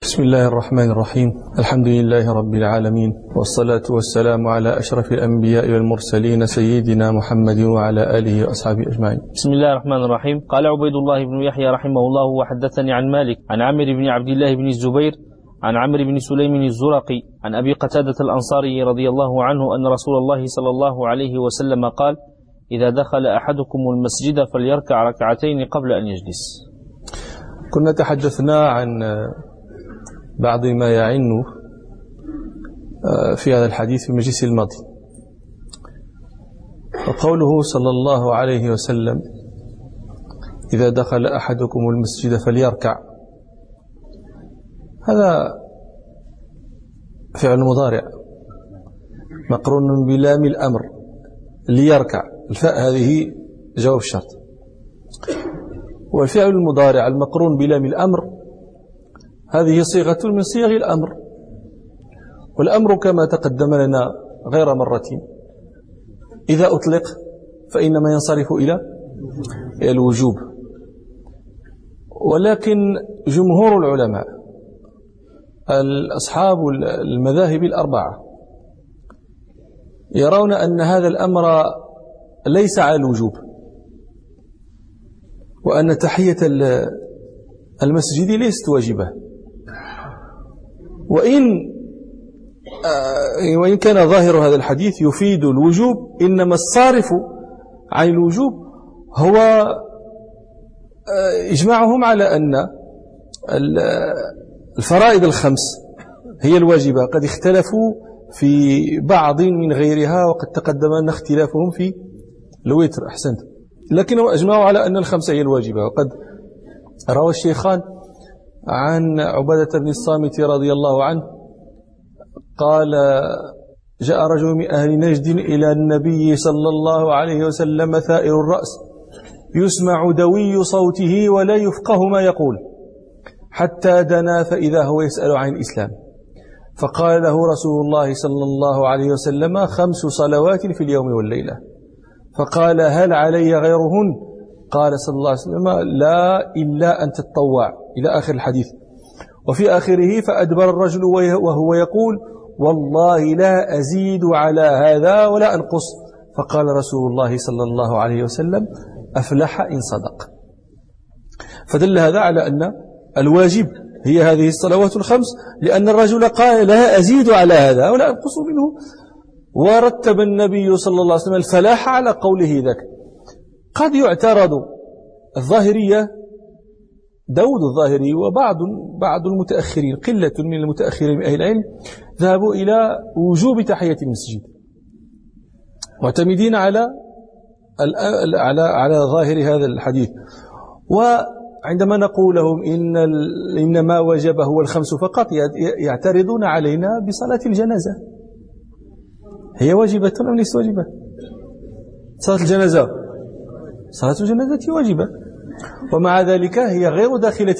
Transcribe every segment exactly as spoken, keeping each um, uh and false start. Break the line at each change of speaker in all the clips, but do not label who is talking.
بسم الله الرحمن الرحيم. الحمد لله رب العالمين، والصلاة والسلام على أشرف الأنبياء والمرسلين سيدنا محمد وعلى آله وأصحابه أجمعين.
بسم الله الرحمن الرحيم. قال عبيد الله بن يحيى رحمه الله: وحدثني عن مالك عن عمرو بن عبد الله بن الزبير عن عمرو بن سليم الزرقي عن أبي قتادة الأنصاري رضي الله عنه أن رسول الله صلى الله عليه وسلم قال: إذا دخل أحدكم المسجد فليركع ركعتين قبل أن يجلس.
كنا تحدثنا عن بعض ما يعن في هذا الحديث في المجلس الماضي، وقوله صلى الله عليه وسلم: إذا دخل أحدكم المسجد فليركع، هذا فعل مضارع مقرون بلام الأمر، ليركع، الفاء هذه جواب الشرط، والفعل المضارع المقرون بلام الأمر هذه صيغة من صيغ الأمر، والأمر كما تقدم لنا غير مرة إذا أطلق فإنما ينصرف إلى الوجوب، ولكن جمهور العلماء أصحاب المذاهب الأربعة يرون أن هذا الأمر ليس على الوجوب، وأن تحية المسجد ليست واجبة، وإن وإن كان ظاهر هذا الحديث يفيد الوجوب، إنما الصارف عن الوجوب هو إجماعهم على أن الفرائض الخمس هي الواجبة. قد اختلفوا في بعض من غيرها، وقد تقدم أن اختلافهم في الوتر، أحسنت، لكنهم أجمعوا على أن الخمسة هي الواجبة. وقد روى الشيخان عن عبادة بن الصامت رضي الله عنه قال: جاء رجل من أهل نجد إلى النبي صلى الله عليه وسلم ثائر الرأس يسمع دوي صوته ولا يفقه ما يقول، حتى دنا فإذا هو يسأل عن الإسلام، فقال له رسول الله صلى الله عليه وسلم: خمس صلوات في اليوم والليلة. فقال: هل علي غيرهن؟ قال صلى الله عليه وسلم: لا إلا أن تتطوع، إلى آخر الحديث. وفي آخره: فأدبر الرجل وهو يقول: والله لا أزيد على هذا ولا أنقص. فقال رسول الله صلى الله عليه وسلم: أفلح إن صدق. فدل هذا على أن الواجب هي هذه الصلوات الخمس، لأن الرجل قال: لا أزيد على هذا ولا أنقص منه، ورتب النبي صلى الله عليه وسلم الفلاح على قوله ذاك. قد يعترض الظاهرية، داود الظاهري وبعض بعض المتأخرين، قلة من المتأخرين من أهل العلم، ذهبوا إلى وجوب تحية المسجد، معتمدين على على على ظاهر هذا الحديث. وعندما نقول لهم إن إن ما وجب هو الخمس فقط، يعترضون علينا بصلاة الجنازة. هي واجبة أم ليست واجبة؟ صلاة الجنازة صلاة الجنازة واجبة، ومع ذلك هي غير داخلة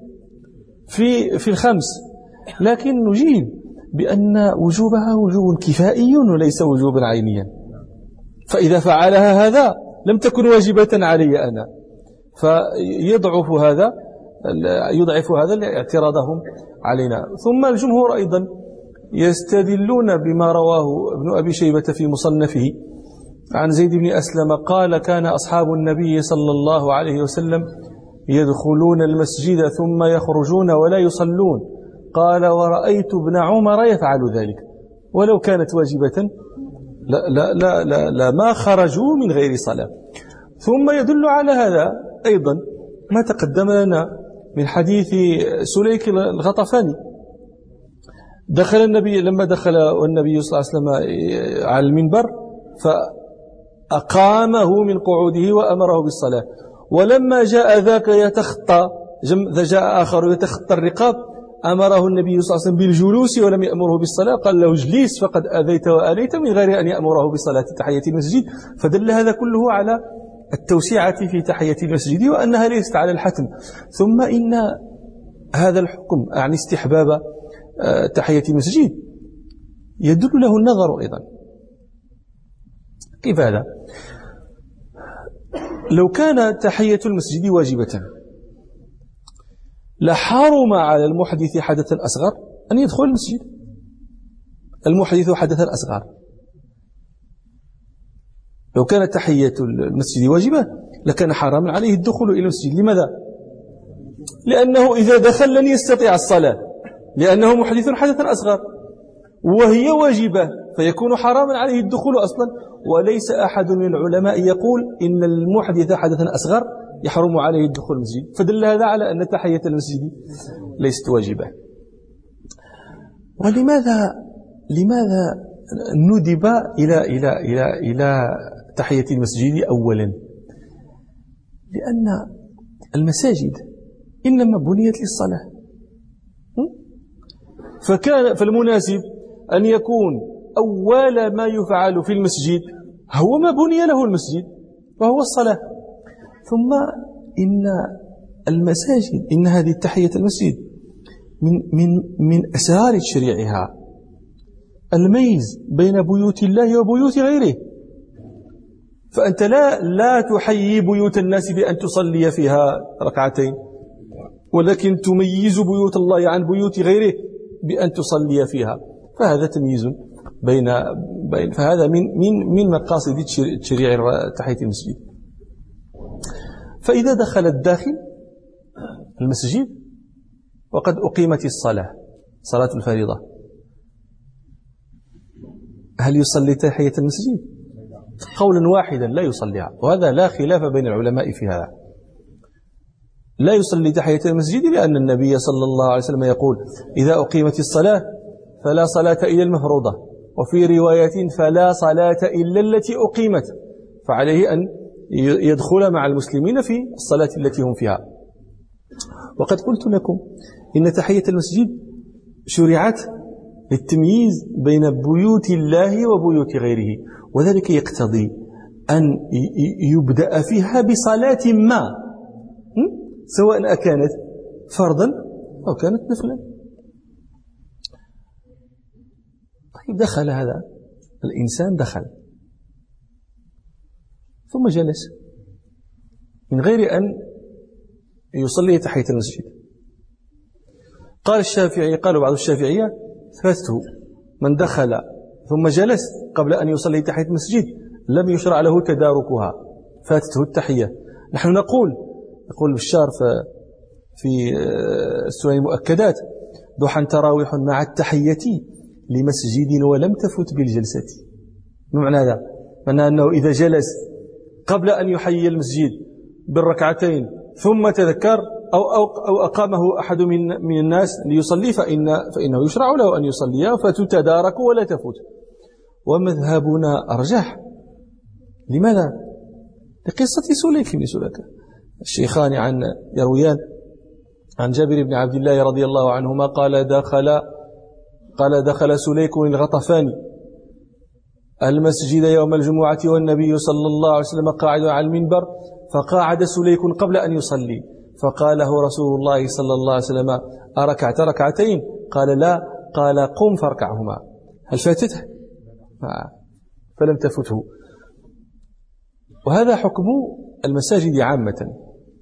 في في الخمس، لكن نجيب بأن وجوبها وجوب كفائي وليس وجوبا عينيا، فإذا فعلها هذا لم تكن واجبة علي أنا، فيضعف هذا يضعف هذا اعتراضهم علينا. ثم الجمهور أيضا يستدلون بما رواه ابن أبي شيبة في مصنفه عن زيد بن أسلم قال: كان أصحاب النبي صلى الله عليه وسلم يدخلون المسجد ثم يخرجون ولا يصلون، قال: ورأيت ابن عمر يفعل ذلك، ولو كانت واجبة لا, لا, لا, لا, لا ما خرجوا من غير صلاة. ثم يدل على هذا أيضا ما تقدم لنا من حديث سليك الغطفاني. دخل النبي لما دخل النبي صلى الله عليه وسلم على المنبر فأقامه من قعوده وأمره بالصلاة، ولما جاء ذاك يتخطى جاء آخر يتخطى الرقاب أمره النبي صلى الله عليه وسلم بالجلوس ولم يأمره بالصلاة، قال له: اجلس فقد أذيت وآليت، من غير أن يأمره بصلاة تحية المسجد. فدل هذا كله على التوسعة في تحية المسجد، وأنها ليست على الحتم. ثم إن هذا الحكم عن استحباب تحية المسجد يدل له النظر أيضا. كيف هذا؟ لو كان تحية المسجد واجبة لحرم على المحدث حدثا أصغر أن يدخل المسجد. المحدث حدثا أصغر لو كانت تحية المسجد واجبة لكان حراما عليه الدخول إلى المسجد. لماذا؟ لأنه إذا دخل لن يستطيع الصلاة لأنه محدث حدثا أصغر وهي واجبة فيكون حراما عليه الدخول أصلا. وليس أحد من العلماء يقول إن المحدث حدثا أصغر يحرم عليه الدخول المسجد، فدل هذا على أن تحية المسجد ليست واجبة. ولماذا لماذا ندب إلى إلى إلى إلى تحية المسجد أولا؟ لأن المساجد إنما بنيت للصلاة، فكان فالمناسب أن يكون أول ما يفعل في المسجد هو ما بني له المسجد وهو الصلاة. ثم إن المساجد إن هذه تحية المسجد من من من أسرار تشريعها الميز بين بيوت الله وبيوت غيره. فأنت لا لا تحيي بيوت الناس بأن تصلي فيها ركعتين، ولكن تميز بيوت الله عن بيوت غيره بأن تصلي فيها. فهذا تمييز بين بين فهذا من من من مقاصد تشريع تحية المسجد. فإذا دخل الداخل المسجد وقد أقيمت الصلاة صلاة الفريضة، هل يصلي تحية المسجد؟ قولا واحدا لا يصليها، وهذا لا خلاف بين العلماء في هذا. لا يصلي تحية المسجد لأن النبي صلى الله عليه وسلم يقول إذا أقيمت الصلاة فلا صلاة إلا المفروضة، وفي رواية فلا صلاة إلا التي أقيمت، فعليه أن يدخل مع المسلمين في الصلاة التي هم فيها. وقد قلت لكم إن تحية المسجد شرعت للتمييز بين بيوت الله وبيوت غيره، وذلك يقتضي أن يبدأ فيها بصلاة ما، سواء أكانت فرضا أو كانت نفلا. طيب دخل هذا الإنسان دخل ثم جلس من غير أن يصلي تحية المسجد. قال الشافعي قالوا بعض الشافعية فاته من دخل ثم جلس قبل أن يصلي تحية المسجد لم يشرع له تداركها، فاتته التحية. نحن نقول يقول بشار في السنن المؤكدات ضحى تراويح مع التحية لمسجد ولم تفت بالجلسة. معنى هذا معنى أنه إذا جلس قبل أن يحيي المسجد بالركعتين ثم تذكر أو, أو, أو أقامه أحد من, من الناس ليصلي فإن فإنه يشرع له أن يصلي فتتدارك ولا تفوت. ومذهبنا أرجح. لماذا؟ لقصة سليك بن سلكة. الشيخان عن يرويان عن جابر بن عبد الله رضي الله عنهما قال دخل قال دخل سليك الغطفاني المسجد يوم الجمعة والنبي صلى الله عليه وسلم قاعد على المنبر، فقاعد سليك قبل أن يصلي، فقال له رسول الله صلى الله عليه وسلم أركعت ركعتين؟ قال لا. قال قم فاركعهما. هل فاتته؟ فلم تفته. وهذا حكم المساجد عامة،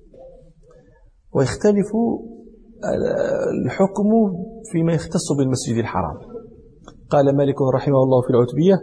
ويختلف الحكم فيما يختص بالمسجد الحرام. قال مالك رحمه الله في العتبية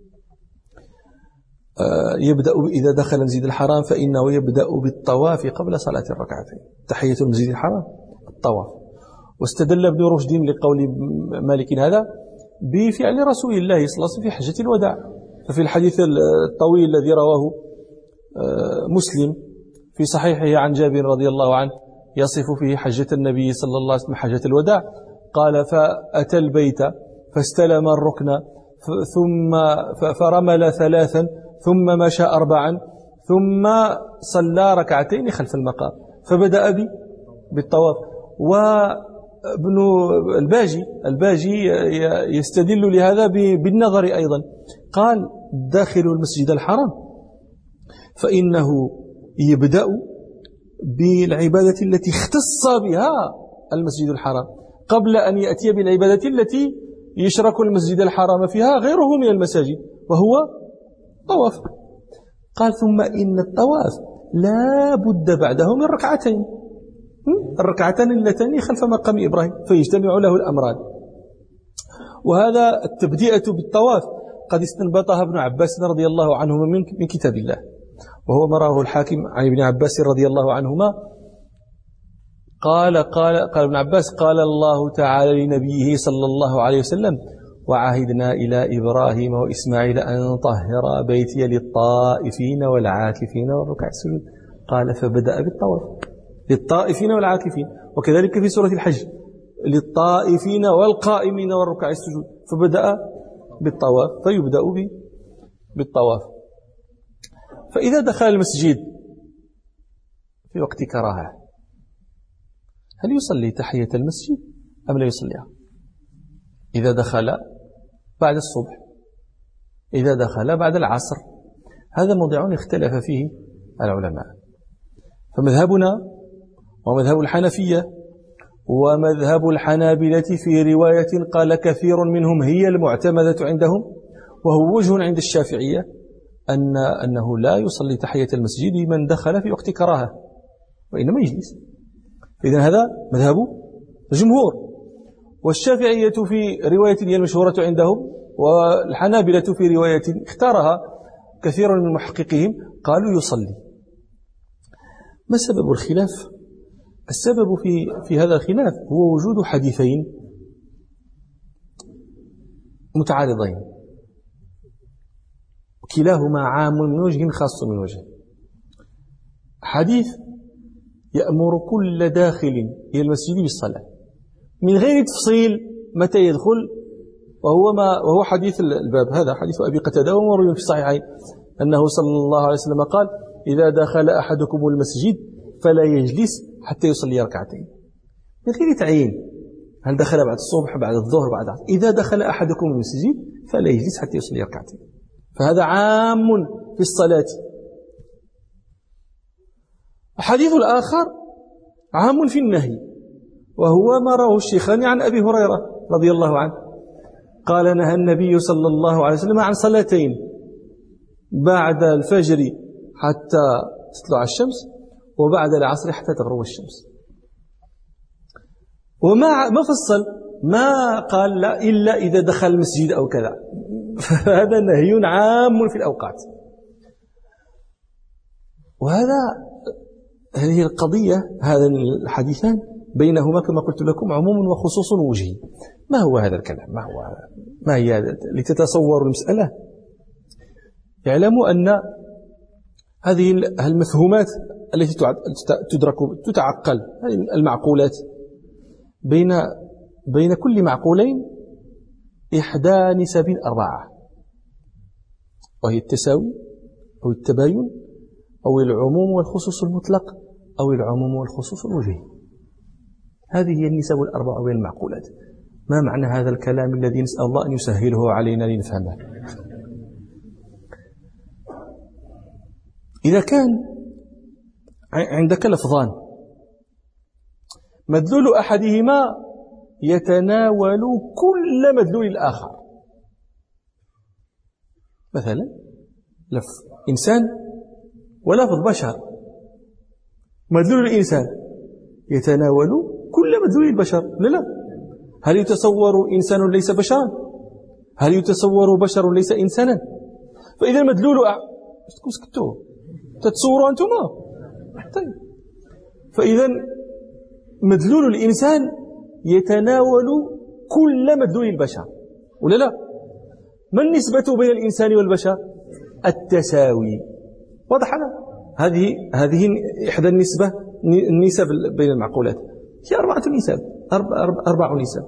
يبدأ إذا دخل المسجد الحرام فإنه يبدأ بالطواف قبل صلاة الركعتين. تحية المسجد الحرام الطواف. واستدل ابن رشد لقول مالك هذا بفعل رسول الله صلى الله عليه وسلم في حجة الوداع. ففي الحديث الطويل الذي رواه مسلم في صحيحه عن جابر رضي الله عنه يصف فيه حجة النبي صلى الله عليه وسلم حجة الوداع، قال فأتى البيت فاستلم الركن ثم فرمل ثلاثا ثم مشى أربعا ثم صلى ركعتين خلف المقام، فبدأ بي بالطواف. وابن الباجي الباجي يستدل لهذا بالنظر أيضا، قال داخل المسجد الحرام فإنه يبدأ بالعبادة التي اختص بها المسجد الحرام قبل أن يأتي بالعبادة التي يشرك المسجد الحرام فيها غيره من المساجد، وهو طواف. قال ثم إن الطواف لا بد بعده من ركعتين، الركعتان اللتان خلف مقام إبراهيم فيجتمع له الأمران. وهذا التبدئة بالطواف قد استنبطها ابن عباس رضي الله عنهما من كتاب الله، وهو ما رواه الحاكم عن ابن عباس رضي الله عنهما قال قال قال ابن عباس قال الله تعالى لنبيه صلى الله عليه وسلم: وعهدنا إلى إبراهيم وإسماعيل أن طهر بيتي للطائفين والعاكفين والركع السجود. قال فبدأ بالطواف للطائفين والعاكفين، وكذلك في سورة الحج للطائفين والقائمين والركع السجود، فبدأ بالطواف فيبدأ بالطواف. فإذا دخل المسجد في وقت كراهة هل يصلي تحية المسجد أم لا يصليها؟ إذا دخل بعد الصبح، إذا دخل بعد العصر، هذا موضع اختلف فيه العلماء. فمذهبنا ومذهب الحنفية ومذهب الحنابلة في رواية قال كثير منهم هي المعتمدة عندهم، وهو وجه عند الشافعية أن أنه لا يصلي تحية المسجد من دخل في وقت كراهة، وإنما يجلس. إذن هذا مذهب الجمهور، والشافعية في رواية هي المشهورة عندهم، والحنابلة في رواية اختارها كثير من محققهم قالوا يصلي. ما سبب الخلاف؟ السبب في في هذا الخلاف هو وجود حديثين متعارضين، كلاهما عام من وجه خاص من وجه. حديث يأمر كل داخل إلى المسجد بالصلاة من غير تفصيل متى يدخل، وهو ما وهو حديث الباب، هذا حديث أبي قتادة ومروي في الصحيحين أنه صلى الله عليه وسلم قال: إذا دخل أحدكم المسجد فلا يجلس حتى يصلي ركعتين، من غير تعيين هل دخل بعد الصبح بعد الظهر بعد العصر. إذا دخل أحدكم المسجد فلا يجلس حتى يصلي ركعتين، فهذا عام في الصلاة. الحديث الآخر عام في النهي، وهو ما رواه الشيخان عن أبي هريرة رضي الله عنه قال: نهى النبي صلى الله عليه وسلم عن صلاتين بعد الفجر حتى تطلع الشمس، وبعد العصر حتى تغرب الشمس. وما ما فصل، ما قال لا إلا إذا دخل المسجد أو كذا، فهذا نهي عام في الأوقات. وهذا هذه القضية، هذا الحديثان بينهما كما قلت لكم عموم وخصوص وجهي. ما هو هذا الكلام؟ ما هو ما هي لتتصوروا المسألة؟ اعلموا أن هذه المفهومات التي تدرك تتعقل، المعقولات، بين بين كل معقولين إحدى نسب أربعة، وهي التساوي أو التباين أو العموم والخصوص المطلق أو العموم والخصوص الوجهي. هذه هي النسب الأربعة بين المعقولات. ما معنى هذا الكلام الذي نسأل الله أن يسهله علينا لنفهمه؟ إذا كان عندك لفظان مدلول أحدهما يتناول كل مدلول الآخر، مثلا لفظ إنسان ولفظ بشر، مدلول الإنسان يتناول كل مدلول البشر. لا لا، هل يتصور إنسان ليس بشرا؟ هل يتصور بشر ليس إنسانا؟ فإذا مدلول أ... سكتوا تتصوروا أنتما؟ طيب، فإذا مدلول الإنسان يتناول كل مدلول البشر، ولا لا؟ ما النسبة بين الإنسان والبشر؟ التساوي. واضح هذا؟ هذه هذه إحدى النسبة النسب بين المعقولات، هي أربعة نسب، أربع, أربع نسب.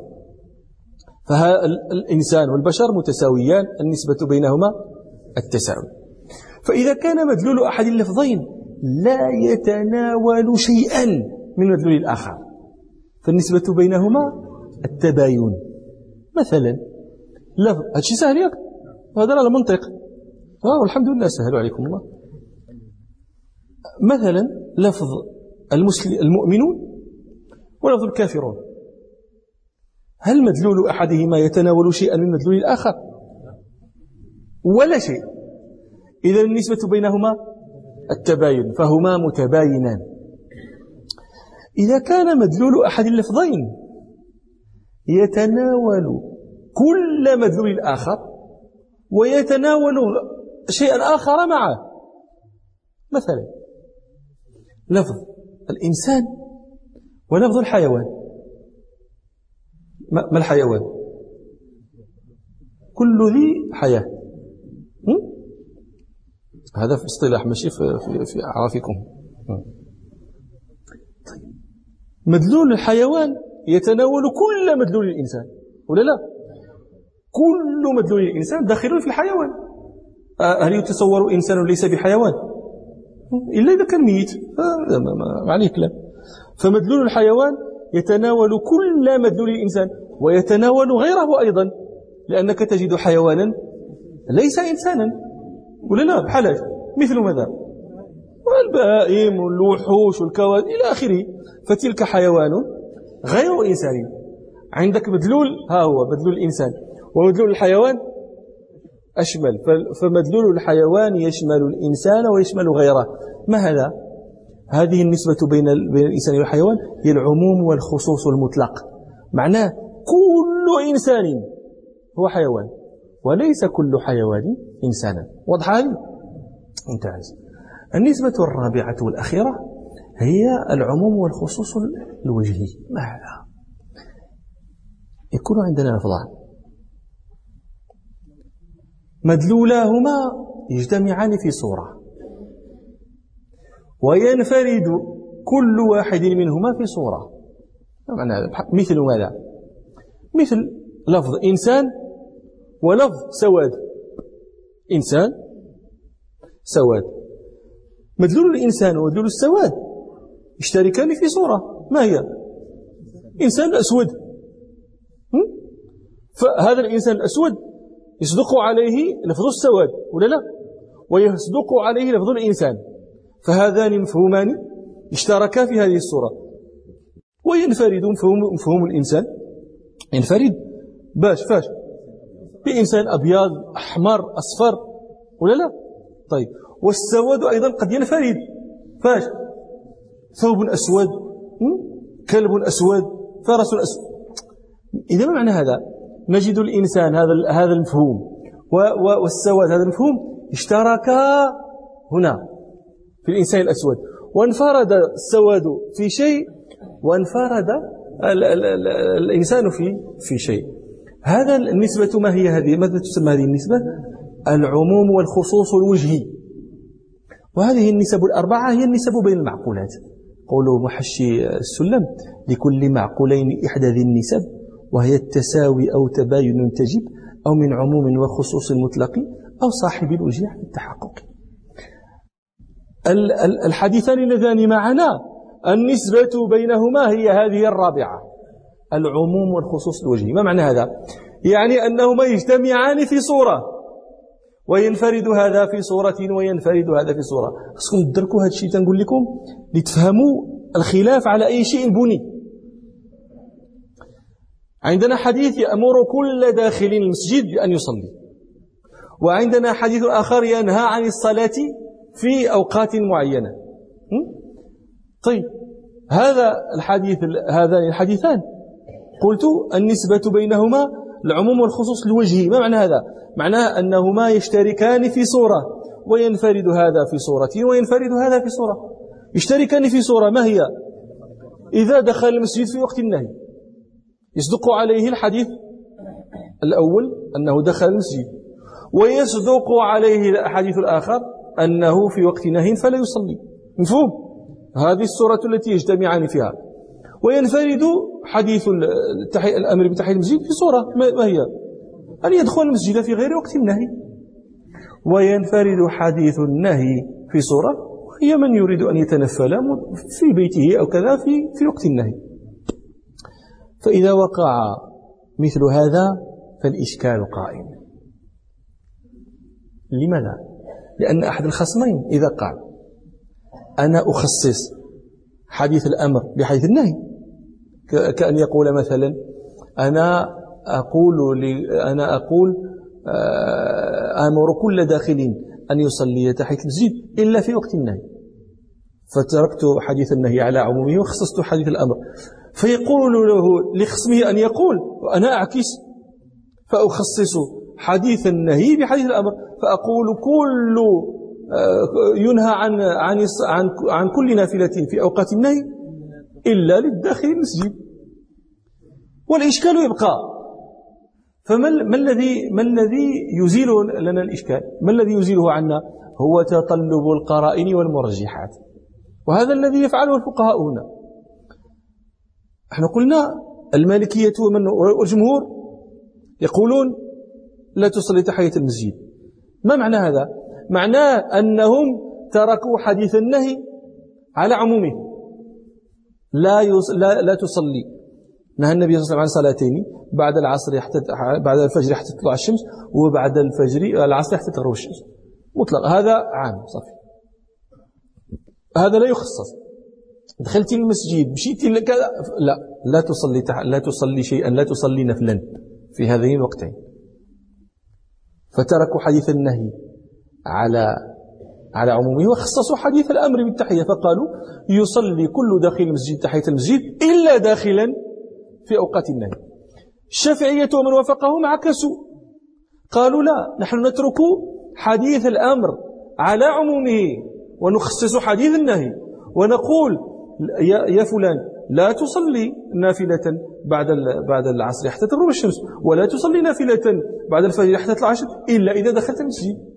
فالإنسان والبشر متساويان، النسبة بينهما التساوي. فإذا كان مدلول أحد اللفظين لا يتناول شيئا من مدلول الآخر فالنسبة بينهما التباين. مثلا لفظ، هذا شيء سهل ياك، هذا على المنطق، والحمد لله سهل عليكم الله. مثلا لفظ المسلم المؤمنون ولفظ الكافرون، هل مدلول أحدهما يتناول شيئا من مدلول الآخر؟ ولا شيء. إذا النسبة بينهما التباين، فهما متباينان. إذا كان مدلول أحد اللفظين يتناول كل مدلول الآخر ويتناول شيئا آخر معه، مثلا لفظ الإنسان ولفظ الحيوان. ما الحيوان؟ كل ذي حياة، هذا في اصطلاح ماشي في, في, في أعرافكم. مدلول الحيوان يتناول كل مدلول الإنسان ولا لا؟ كل مدلول الإنسان داخل في الحيوان. هل يتصور إنسان ليس بحيوان إلا إذا كان ميت؟ ما عليه كلام. فمدلول الحيوان يتناول كل مدلول الإنسان ويتناول غيره أيضا، لأنك تجد حيوانا ليس إنسانا ولا لا؟ بحال مثل ماذا؟ والبهائم والوحوش والكواكب إلى آخره. فتلك حيوان غير إنسان. عندك مدلول، ها هو مدلول الإنسان، ومدلول الحيوان أشمل. فمدلول الحيوان يشمل الإنسان ويشمل غيره. ما هذا؟ هذه النسبة بين بين الإنسان والحيوان هي العموم والخصوص المطلق. معناه كل إنسان هو حيوان وليس كل حيوان إنسانا. واضح هذه؟ ممتاز. النسبة الرابعة والأخيرة هي العموم والخصوص الوجهي. ما هذا؟ يكون عندنا لفظان مدلولاهما يجتمعان في صورة وينفرد كل واحد منهما في صورة. مثل ماذا؟ مثل لفظ إنسان ولفظ سواد. إنسان سواد، مدلول الإنسان ومدلول السواد يشتركان في صورة. ما هي؟ إنسان أسود. فهذا الإنسان الأسود يصدق عليه لفظ السواد ولا لا؟ ويصدق عليه لفظ الإنسان، فهذان مفهومان اشتركا في هذه الصورة. وينفرد مفهوم, مفهوم الإنسان ينفرد باش فاش بإنسان أبيض أحمر أصفر ولا لا؟ طيب، والسواد أيضا قد ينفرد فاش ثوب أسود، كلب أسود، فرس أسود. إذا ما معنى هذا؟ نجد الإنسان هذا هذا المفهوم والسواد هذا المفهوم اشتركا هنا في الإنسان الأسود، وانفرد السواد في شيء وانفرد ال ال ال الإنسان في في شيء. هذا النسبة ما هي هذه؟ ماذا تسمى هذه النسبة؟ العموم والخصوص الوجهي. وهذه النسب الأربعة هي النسب بين المعقولات. قولوا محشي السلم: لكل معقولين إحدى ذي النسب، وهي التساوي أو تباين تجب، أو من عموم وخصوص مطلق، أو صاحب الوجه عن التحقق. الحديثان اللذان معنا النسبة بينهما هي هذه الرابعة، العموم والخصوص الوجهي. ما معنى هذا؟ يعني أنهما يجتمعان في صورة وينفرد هذا في صورة وينفرد هذا في صورة. خصكم تدركوا هذا الشيء تنقول لكم لتفهموا الخلاف على أي شيء بني. عندنا حديث يأمر كل داخل المسجد بأن يصلي، وعندنا حديث آخر ينهى عن الصلاة في أوقات معينة. طيب، هذا الحديث هذان الحديثان قلت النسبة بينهما العموم والخصوص الوجهي. ما معنى هذا؟ معناه أنهما يشتركان في صورة وينفرد هذا في صورة وينفرد هذا في صورة. يشتركان في صورة، ما هي؟ إذا دخل المسجد في وقت النهي يصدق عليه الحديث الأول أنه دخل المسجد، ويصدق عليه الحديث الآخر أنه في وقت نهي فلا يصلي. مفهوم؟ هذه الصورة التي يجتمعان فيها. وينفرد حديث الأمر بتحية المسجد في صورة، ما هي؟ أن يدخل المسجد في غير وقت النهي. وينفرد حديث النهي في صورة، هي من يريد أن يتنفل في بيته أو كذا في في وقت النهي. فإذا وقع مثل هذا فالإشكال قائم. لماذا؟ لأن أحد الخصمين إذا قال أنا أخصص حديث الأمر بحديث النهي، كأن يقول مثلا أنا أقول أنا أقول آمر كل داخل أن يصلي تحت المسجد إلا في وقت النهي، فتركت حديث النهي على عمومه وخصصت حديث الأمر. فيقول له لخصمه أن يقول وأنا أعكس فأخصص حديث النهي بحديث الأمر، فأقول كل ينهى عن عن عن, عن كل نافلة في أوقات النهي إلا للداخل المسجد، والإشكال يبقى. فما ما الذي ما الذي يزيل لنا الإشكال؟ ما الذي يزيله عنا؟ هو تطلب القرائن والمرجحات، وهذا الذي يفعله الفقهاء هنا. احنا قلنا المالكية والجمهور يقولون لا تصلي تحية المسجد. ما معنى هذا؟ معناه أنهم تركوا حديث النهي على عمومه. لا يص... لا لا تصلي. نهى النبي صلى الله عليه وسلم عن صلاتين، بعد العصر حتى بعد الفجر حتى تطلع الشمس، وبعد الفجر العصر حتى تغرب الشمس. مطلق، هذا عام صافي. هذا لا يخصص. دخلت المسجد مشيت لكذا، لا لا تصلي تح... لا تصلي شيئا، لا تصلي نفلا في هذين الوقتين. فتركوا حديث النهي على على عمومه وخصصوا حديث الأمر بالتحية، فقالوا يصلي كل داخل المسجد تحية المسجد إلا داخلا في أوقات النهي. الشافعية ومن وافقهم عكسوا، قالوا لا، نحن نترك حديث الأمر على عمومه ونخصص حديث النهي، ونقول يا فلان لا تصلي نافلة بعد بعد العصر حتى تغرب الشمس، ولا تصلي نافلة بعد الفجر حتى تطلع الشمس إلا إذا دخلت المسجد.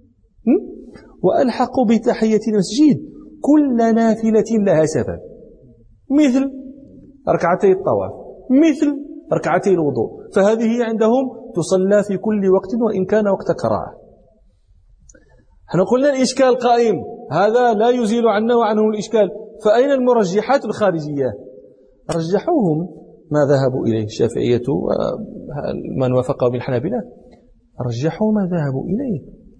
وألحقوا بتحية المسجد كل نافلة لها سبب، مثل ركعتي الطواف، مثل ركعتي الوضوء، فهذه عندهم تصلى في كل وقت وإن كان وقت كراهة. احنا قلنا الإشكال قائم، هذا لا يزيل عنا وعنه الإشكال. فأين المرجحات الخارجية؟ رجحوهم ما ذهبوا إليه الشافعية ومن وافقوا بالحنابلة، رجحوا ما ذهبوا إليه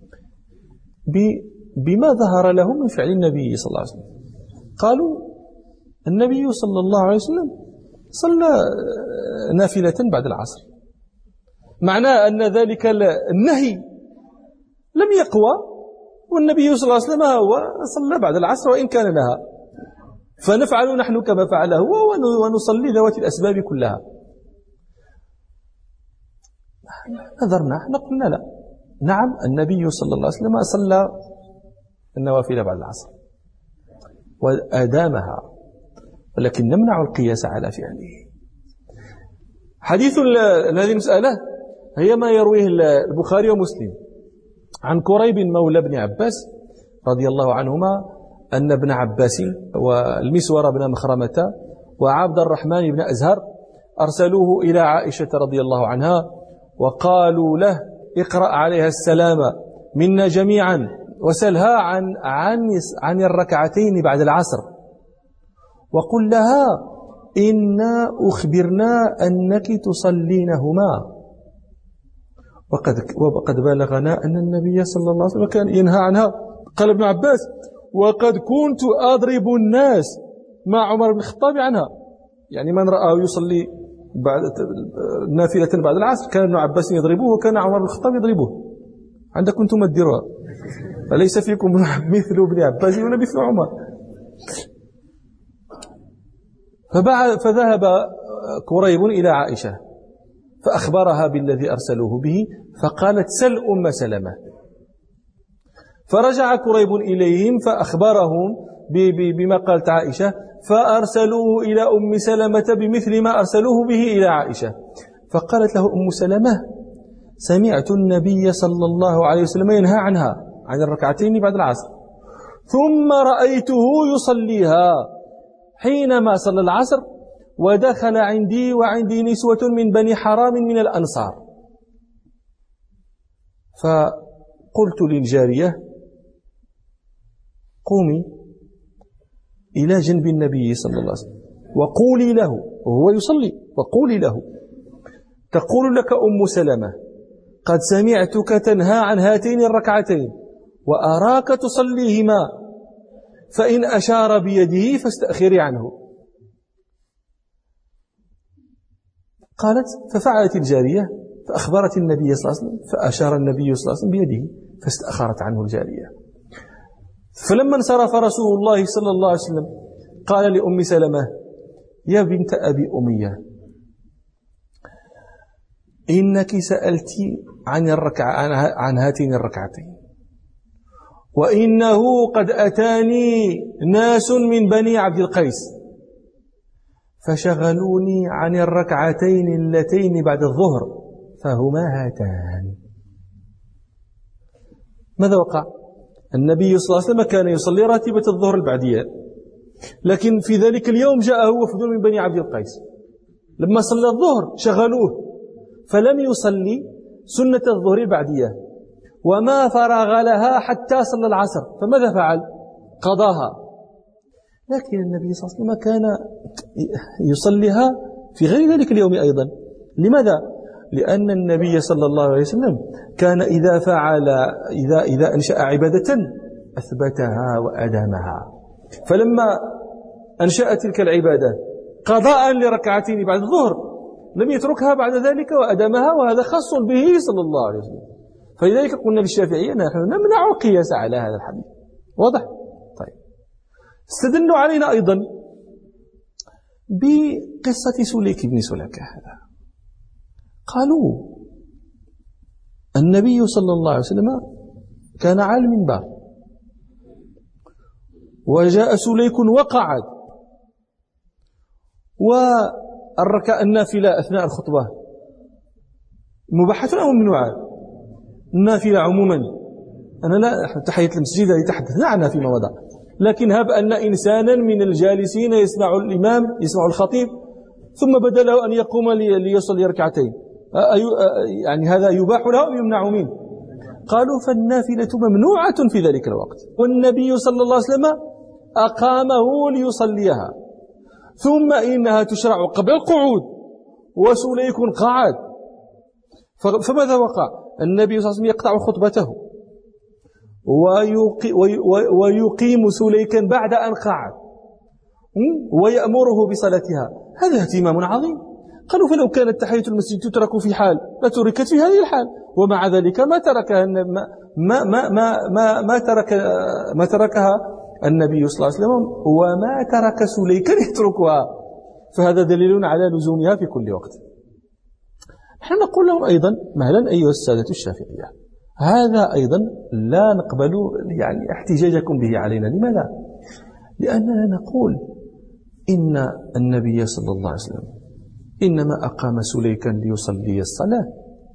بما ظهر لهم من فعل النبي صلى الله عليه وسلم. قالوا النبي صلى الله عليه وسلم صلى نافلة بعد العصر، معناه أن ذلك النهي لم يقوى، والنبي صلى الله عليه وسلم هو صلى بعد العصر وإن كان نهى، فنفعل نحن كما فعله ونصلي ذوات الأسباب كلها. نظرنا احنا قلنا لا، نعم النبي صلى الله عليه وسلم صلى النوافل بعد العصر وأدامها، ولكن نمنع القياس على فعله. حديث هذه المسألة هي ما يرويه البخاري ومسلم عن كريب مولى ابن عباس رضي الله عنهما أن ابن عباس والمسور بن مخرمة وعبد الرحمن بن أزهر أرسلوه إلى عائشة رضي الله عنها وقالوا له اقرأ عليها السلام منا جميعا وسلها عن عن عن الركعتين بعد العصر، وقل لها إنا أخبرنا أنك تصلينهما، وقد وقد بلغنا أن النبي صلى الله عليه وسلم كان ينهى عنها. قال ابن عباس وقد كنت أضرب الناس مع عمر بن الخطاب عنها، يعني من رآه يصلي بعد نافلة بعد العصر كان ابن عباس يضربوه وكان عمر بن الخطاب يضربوه. عندكم انتم تديروها، فليس فيكم مثل ابن عباس ولا مثل عمر. فذهب كريب إلى عائشة فأخبرها بالذي أرسلوه به، فقالت سل أم سلمة. فرجع كريب إليهم فأخبرهم بما قالت عائشة، فأرسلوه إلى أم سلمة بمثل ما أرسلوه به إلى عائشة. فقالت له أم سلمة سمعت النبي صلى الله عليه وسلم ينهى عنها عن الركعتين بعد العصر، ثم رأيته يصليها حينما صلى العصر ودخل عندي وعندي نسوة من بني حرام من الأنصار. فقلت للجارية قومي إلى جنب النبي صلى الله عليه وسلم وقولي له وهو يصلي، وقولي له تقول لك أم سلمة قد سمعتك تنهى عن هاتين الركعتين وأراك تصليهما، فإن أشار بيده فاستأخري عنه. قالت ففعلت الجارية فأخبرت النبي صلى الله عليه وسلم، فأشار النبي صلى الله عليه وسلم بيده فاستأخرت عنه الجارية. فلما انصرف رسول الله صلى الله عليه وسلم قال لأم سلمة: يا بنت أبي أمية، إنك سألت عن الركعة عن هاتين الركعتين، وإنه قد أتاني ناس من بني عبد القيس فشغلوني عن الركعتين اللتين بعد الظهر فهما هاتان. ماذا وقع؟ النبي صلى الله عليه وسلم كان يصلي راتبة الظهر البعدية، لكن في ذلك اليوم جاءه وفد من بني عبد القيس، لما صلى الظهر شغلوه فلم يصلي سنة الظهر البعدية، وما فرغ لها حتى صلى العصر، فماذا فعل؟ قضاها. لكن النبي صلى الله عليه وسلم كان يصليها في غير ذلك اليوم أيضا. لماذا؟ لأن النبي صلى الله عليه وسلم كان إذا فعل إذا إذا أنشأ عبادة أثبتها وأدامها، فلما أنشأ تلك العبادة قضاء لركعتين بعد الظهر لم يتركها بعد ذلك وأدامها، وهذا خاص به صلى الله عليه وسلم. فلذلك قلنا للشافعية نحن نمنع القياس على هذا الحديث. واضح؟ طيب، استدلوا علينا أيضا بقصة سليك بن سلكة هذا. قالوا النبي صلى الله عليه وسلم كان على المنبر وجاء سليك وقعد، والركعة النافلة أثناء الخطبة مباحة أو ممنوعة؟ النافلة عموما، أنا لا تحية المسجد يتحدثنا عنها فيما مضى، لكن هب أن إنسانا من الجالسين يسمع الإمام يسمع الخطيب ثم بدا له أن يقوم ليصلي ركعتين، يعني هذا يباح له أو يمنع منه؟ قالوا فالنافلة ممنوعة في ذلك الوقت، والنبي صلى الله عليه وسلم أقامه ليصليها، ثم إنها تشرع قبل القعود وسليك قعد، فماذا وقع؟ النبي صلى الله عليه وسلم يقطع خطبته ويقيم سليكا بعد أن قعد ويأمره بصلاتها. هذا اهتمام عظيم. قالوا فلو كانت تحية المسجد تترك في حال لتركت في هذه الحال، ومع ذلك ما تركها ما ما ما ما, ما ترك ما تركها النبي صلى الله عليه وسلم، وما ترك سليكا يتركها، فهذا دليل على لزومها في كل وقت. نحن نقول لهم أيضا مهلا أيها السادة الشافعية، هذا أيضا لا نقبل يعني احتجاجكم به علينا. لماذا؟ لأننا نقول إن النبي صلى الله عليه وسلم إنما أقام سليكا ليصلي الصلاة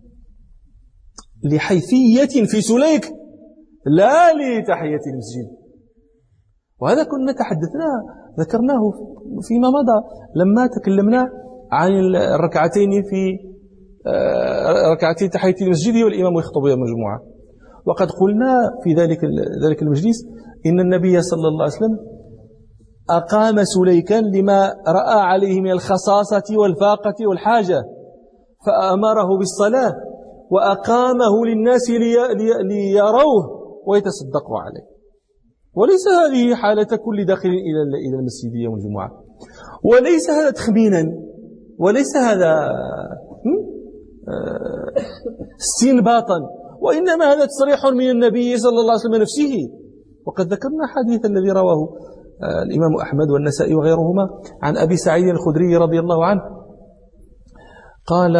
لحيثية في سليك لا لتحية المسجد، وهذا كنا تحدثنا ذكرناه فيما مضى لما تكلمنا عن الركعتين في ركعتين تحية المسجد والإمام يخطب يوم الجمعة، وقد قلنا في ذلك ذلك المجلس إن النبي صلى الله عليه وسلم أقام سليكا لما رأى عليه من الخصاصة والفاقة والحاجة، فأمره بالصلاة وأقامه للناس لي لي ليروه ويتصدقوا عليه، وليس هذه حالة كل داخل إلى إلى المسجد يوم الجمعة، وليس هذا تخمينا، وليس هذا استنباطا، وإنما هذا تصريح من النبي صلى الله عليه وسلم نفسه. وقد ذكرنا حديث الذي رواه الإمام أحمد والنسائي وغيرهما عن أبي سعيد الخدري رضي الله عنه قال: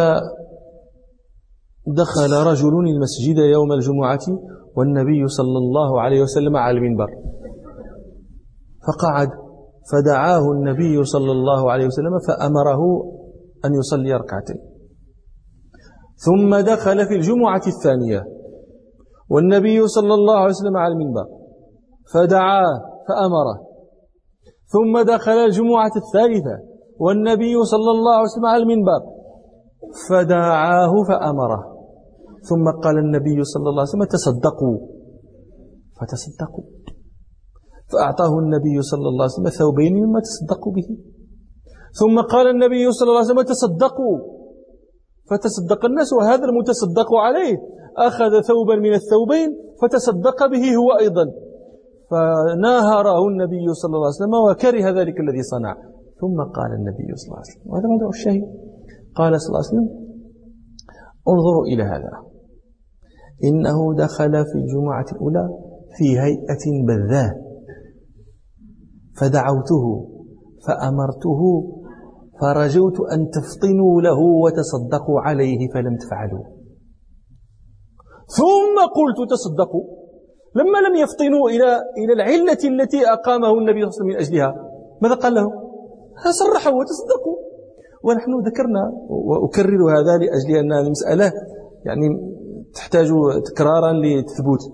دخل رجل المسجد يوم الجمعة والنبي صلى الله عليه وسلم على المنبر، فقعد فدعاه النبي صلى الله عليه وسلم فأمره أن يصلي ركعتين، ثم دخل في الجمعة الثانية والنبي صلى الله عليه وسلم على المنبر فدعاه فأمره، ثم دخل الجمعة الثالثة والنبي صلى الله عليه وسلم على المنبر فدعاه فأمره، ثم قال النبي صلى الله عليه وسلم: تصدقوا، فتصدقوا، فأعطاه النبي صلى الله عليه وسلم ثوبين مما تصدقوا به، ثم قال النبي صلى الله عليه وسلم: تصدقوا، فتصدق الناس، وهذا المتصدق عليه أخذ ثوبا من الثوبين فتصدق به هو أيضا، فناهره النبي صلى الله عليه وسلم وكره ذلك الذي صنع. ثم قال النبي صلى الله عليه وسلم، وهذا موضوع الشاهد، قال صلى الله عليه وسلم: انظروا إلى هذا، إنه دخل في الجمعة الأولى في هيئة بذاه فدعوته فأمرته فرجوت أن تفطنوا له وتصدقوا عليه فلم تفعلوا. ثم قلت تصدقوا لما لم يفطنوا إلى إلى العلة التي أقامه النبي صلى الله عليه وسلم من أجلها، ماذا قال له؟ صرحوا وتصدقوا. ونحن ذكرنا وأكرر هذا لأجل أن المسألة يعني تحتاج تكرارا لتثبت.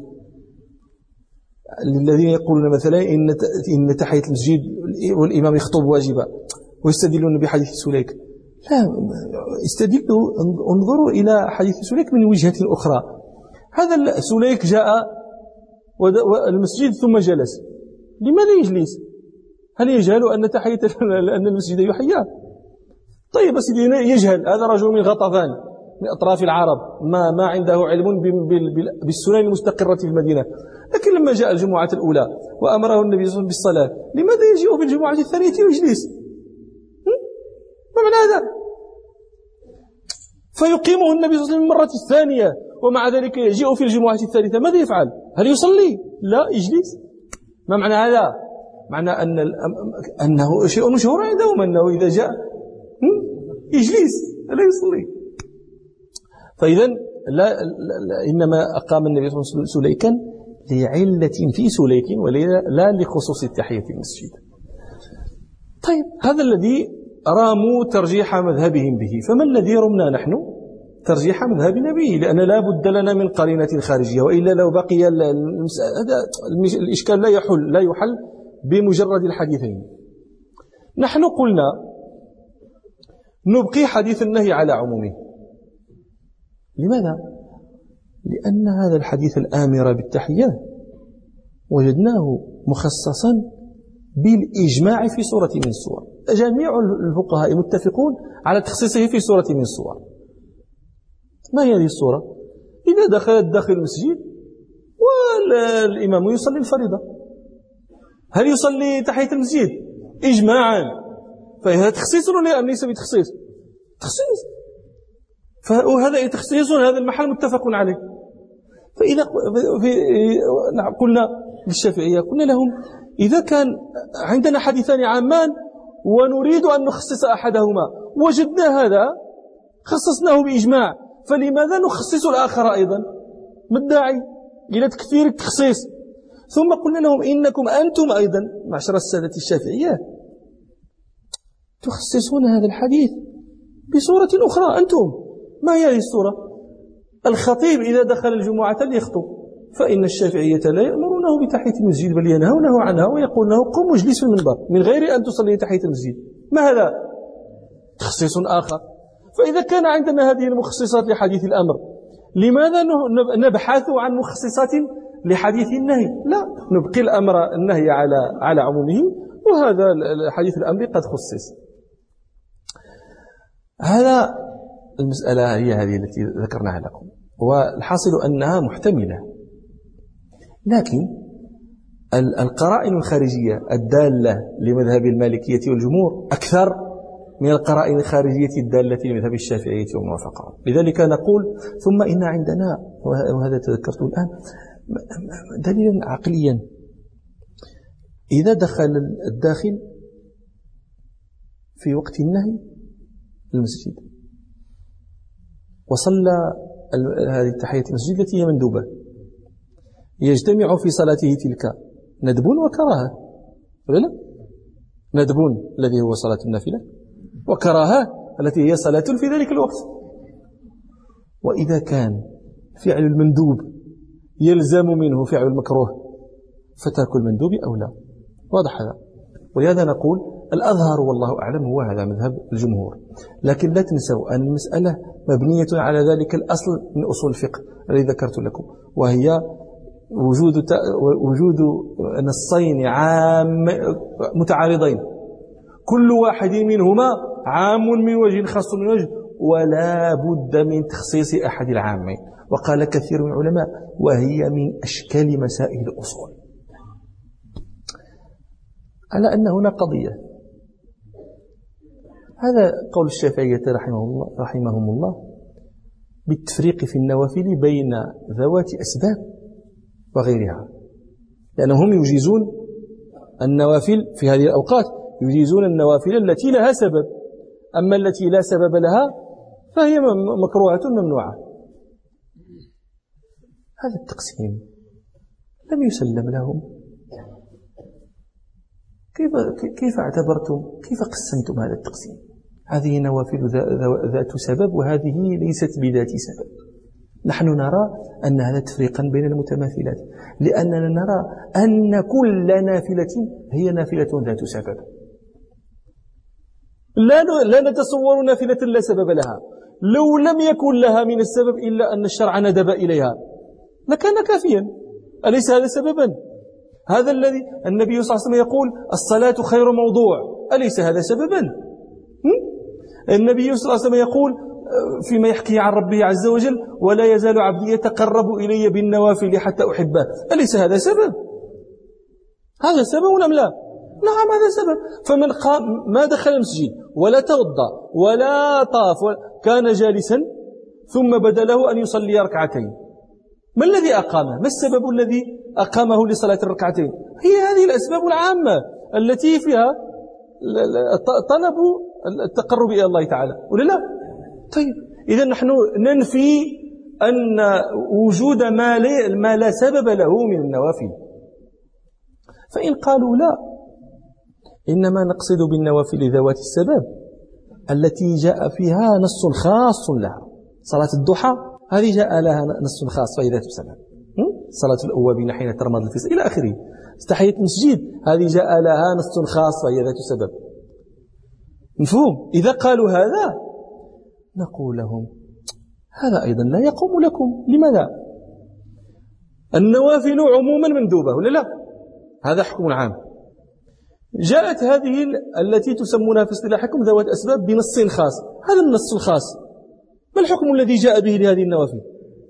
للذين يقولون مثلا إن إن تحية المسجد والإمام يخطب واجبة ويستدلون بحديث سليك، لا، استدلوا انظروا إلى حديث سليك من وجهة أخرى. هذا سليك جاء المسجد ثم جلس، لماذا يجلس؟ هل يجهل أن تحية أن المسجد يحيى؟ طيب بس يجهل، هذا رجل من غطفان من أطراف العرب ما ما عنده علم بالسنن المستقرة في المدينة. لكن لما جاء الجمعة الأولى وأمره النبي صلى الله عليه وسلم بالصلاة، لماذا يجيء في الجمعة الثانية ويجلس؟ ما معنى هذا؟ فيقيمه النبي صلى الله عليه وسلم المرة الثانية ومع ذلك يجيء في الجمعة الثالثة، ماذا يفعل؟ هل يصلي؟ لا، يجلس. ما معنى هذا؟ معنى أن أنه شيء مشهور عندهم أنه إذا جاء يجلس لا يصلي. فإذا لا, لا إنما أقام النبي صلى الله عليه وسلم سليكا لعلة في سليك ولا لخصوص التحية في المسجد. طيب هذا الذي راموا ترجيح مذهبهم به، فما الذي رمنا نحن ترجيح مذهبنا به؟ لأن لا بد لنا من قرينة خارجية، وإلا لو بقي هذا الإشكال لا يحل لا يحل بمجرد الحديثين. نحن قلنا نبقي حديث النهي على عمومه. لماذا؟ لأن هذا الحديث الآمر بالتحية وجدناه مخصصا بالإجماع في صورة من الصور، جميع الفقهاء متفقون على تخصيصه في صورة من الصور. ما هي هذه الصورة؟ إذا دخلت داخل المسجد والإمام يصلي الفريضة، هل يصلي تحية المسجد؟ إجماعا. فهذا تخصيص ولا ليس بتخصيص؟ تخصيص. فهذا تخصيص، هذا المحل متفق عليه. فإذا في قلنا للشافعية قلنا لهم إذا كان عندنا حديثان عامان ونريد أن نخصص أحدهما وجدنا هذا خصصناه بإجماع، فلماذا نخصص الآخر أيضا؟ ما الداعي إلى تكثير التخصيص؟ ثم قلنا لهم إنكم أنتم أيضا معشر السادة الشافعية تخصصون هذا الحديث بصورة أخرى. أنتم ما هي هذه الصورة؟ الخطيب إذا دخل الجمعة ليخطب، فإن الشافعية لا يأمرونه بتحية المسجد بل ينهونه عنها ويقول له قم واجلس في المنبر من غير أن تصلي تحية المسجد. ما هذا؟ تخصيص آخر. فإذا كان عندنا هذه المخصصات لحديث الأمر، لماذا نبحث عن مخصصات لحديث النهي؟ لا، نبقي الأمر النهي على على عمومه، وهذا حديث الأمر قد خصص. هذا المسألة هي هذه التي ذكرناها لكم، والحاصل أنها محتملة، لكن القرائن الخارجية الدالة لمذهب المالكية والجمهور أكثر من القرائن الخارجية الدالة لمذهب الشافعية والموافقة. لذلك نقول ثم إن عندنا، وهذا تذكرته الآن، دليلا عقليا. إذا دخل الداخل في وقت النهي المسجد وصلى هذه التحية المسجد التي هي مندوبة، يجتمع في صلاته تلك ندب وكراهة، ولا لا؟ ندب الذي هو صلاة النافلة، وكراهة التي هي صلاة في ذلك الوقت. وإذا كان فعل المندوب يلزم منه فعل المكروه فترك المندوب أولى. واضح هذا؟ ولهذا نقول الأظهر والله أعلم هو هذا مذهب الجمهور. لكن لا تنسوا أن المسألة مبنية على ذلك الأصل من أصول الفقه الذي ذكرت لكم، وهي وجود وجود نصين عام متعارضين، كل واحد منهما عام من وجه خاص من وجه، ولا بد من تخصيص أحد العامين. وقال كثير من العلماء وهي من أشكال مسائل الأصول، على أن هنا قضية. هذا قول الشافعية رحمه الله رحمهم الله بالتفريق في النوافل بين ذوات أسباب وغيرها. لأنهم يجيزون النوافل في هذه الأوقات، يجيزون النوافل التي لها سبب، أما التي لا سبب لها فهي مكروهة ممنوعة. هذا التقسيم لم يسلم لهم. كيف كيف اعتبرتم، كيف قسمتم هذا التقسيم؟ هذه نوافل ذات سبب وهذه ليست بذات سبب. نحن نرى أن هذا تفريقا بين المتماثلات، لأننا نرى أن كل نافلة هي نافلة ذات سبب. لا لا نتصور نافلة لا سبب لها، لو لم يكن لها من السبب إلا أن الشرع ندب إليها لكان كافيا. أليس هذا سببا؟ هذا الذي النبي صلى الله عليه وسلم يقول الصلاة خير موضوع، أليس هذا سببا؟ النبي صلى الله عليه وسلم يقول فيما يحكي عن ربه عز وجل ولا يزال عبدي يتقرب إلي بالنوافل حتى أحبه، أليس هذا سبب؟ هذا سبب أم لا؟ نعم هذا سبب. فمن قام ما دخل المسجد ولا توضأ ولا طاف كان جالسا ثم بدا له أن يصلي ركعتين، ما الذي أقامه؟ ما السبب الذي أقامه لصلاة الركعتين؟ هي هذه الأسباب العامة التي فيها طلب التقرب إلى الله تعالى، ولا لا؟ طيب إذا نحن ننفي أن وجود ما, ما لا سبب له من النوافل. فإن قالوا لا، إنما نقصد بالنوافل ذوات السبب التي جاء فيها نص خاص لها. صلاة الضحى هذه جاء لها نص خاص فهي ذات سبب. صلاة الأوابين حين ترمض الفجر إلى آخره. تحية المسجد هذه جاء لها نص خاص فهي ذات سبب. مفهوم؟ إذا قالوا هذا نقول لهم هذا أيضا لا يقوم لكم. لماذا؟ النوافل عموما مندوبة ولا لا؟ هذا حكم عام. جاءت هذه التي تسمونها في اصطلاحكم ذوات أسباب بنص خاص. هذا النص الخاص ما الحكم الذي جاء به لهذه النوافل؟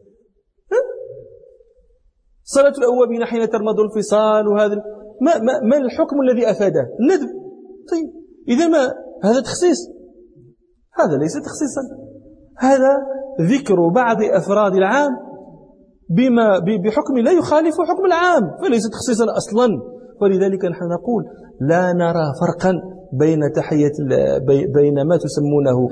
صلاة الأوابين حين ترمض الفصال وهذا ما, ما, ما الحكم الذي أفاده؟ الندب. طيب إذا ما هذا تخصيص، هذا ليس تخصيصا، هذا ذكر بعض أفراد العام بما بحكم لا يخالف حكم العام، فليس تخصيصا أصلا. ولذلك نحن نقول لا نرى فرقا بين تحية بين ما تسمونه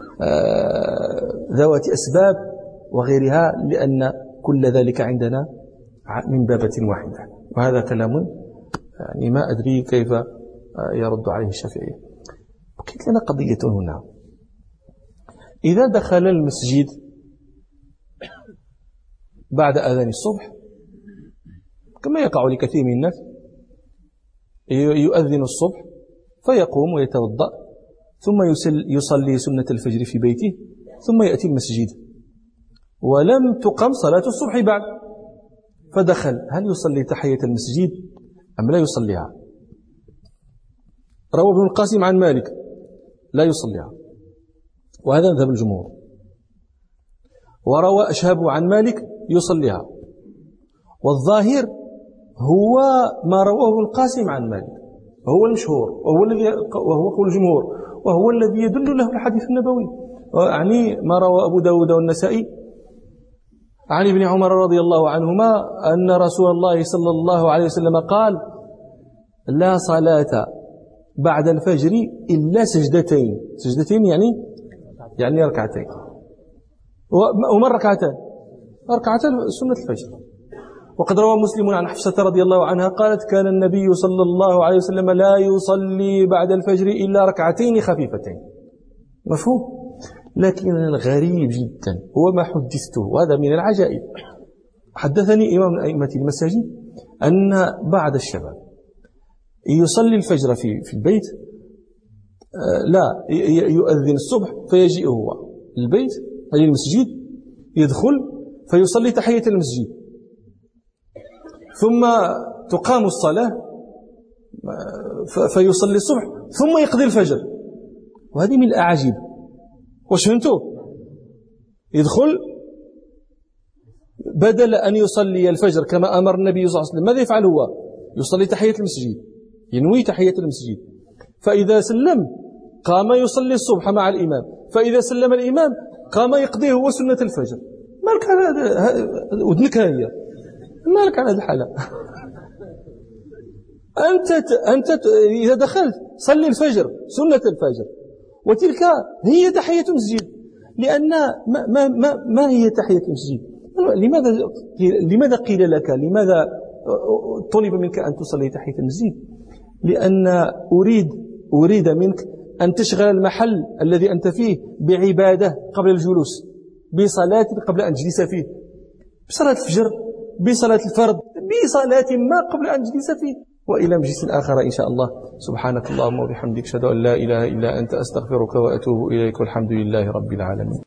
ذوات أسباب وغيرها، لأن كل ذلك عندنا من بابة واحدة. وهذا كلام يعني ما أدري كيف يرد عليه الشافعي. بقيت لنا قضية هنا، إذا دخل المسجد بعد أذان الصبح كما يقع لكثير من الناس، يؤذن الصبح فيقوم ويتوضأ ثم يصلي سنة الفجر في بيته ثم يأتي المسجد ولم تقم صلاة الصبح بعد، فدخل، هل يصلي تحية المسجد أم لا يصليها؟ روى ابن القاسم عن مالك لا يصليها، وهذا مذهب الجمهور. وروى أشهب عن مالك يصليها، والظاهر هو ما رواه ابن القاسم عن مالك، وهو المشهور وهو الذي وهو قول الجمهور، وهو الذي يدل له الحديث النبوي، يعني ما روى أبو داود والنسائي عن ابن عمر رضي الله عنهما أن رسول الله صلى الله عليه وسلم قال لا صلاة بعد الفجر إلا سجدتين. سجدتين يعني يعني ركعتين. وما ركعتان؟ ركعتان سنة الفجر. وقد روى مسلم عن حفصة رضي الله عنها قالت كان النبي صلى الله عليه وسلم لا يصلي بعد الفجر إلا ركعتين خفيفتين. مفهوم؟ لكن الغريب جدا هو ما حدثته، وهذا من العجائب. حدثني إمام أئمة المساجد أن بعض الشباب يصلي الفجر في في البيت، لا يؤذن الصبح فيجيء هو البيت أي المسجد، يدخل فيصلي تحية المسجد ثم تقام الصلاة فيصلي الصبح ثم يقضي الفجر. وهذه من الأعاجيب. واش فهمتوا؟ يدخل بدل أن يصلي الفجر كما أمر النبي صلى الله عليه وسلم، ماذا يفعل هو؟ يصلي تحية المسجد، ينوي تحية المسجد، فإذا سلم قام يصلي الصبح مع الإمام، فإذا سلم الإمام قام يقضيه هو سنة الفجر. مالك على هذا ودنك هي مالك على هذه الحالة؟ أنت أنت إذا دخلت صلي الفجر سنة الفجر، وتلك هي تحية المسجد. لأن ما, ما, ما, ما هي تحية المسجد؟ لماذا لماذا قيل لك، لماذا طلب منك أن تصلي تحية المسجد؟ لأن أريد أريد منك أن تشغل المحل الذي أنت فيه بعبادة قبل الجلوس، بصلاة قبل أن تجلس فيه، بصلاة الفجر، بصلاة الفرض، بصلاة ما قبل أن تجلس فيه. وإلى مجلس آخر إن شاء الله. سبحانك اللهم وبحمدك، أشهد أن لا إله إلا أنت، أستغفرك وأتوب إليك، والحمد لله رب العالمين.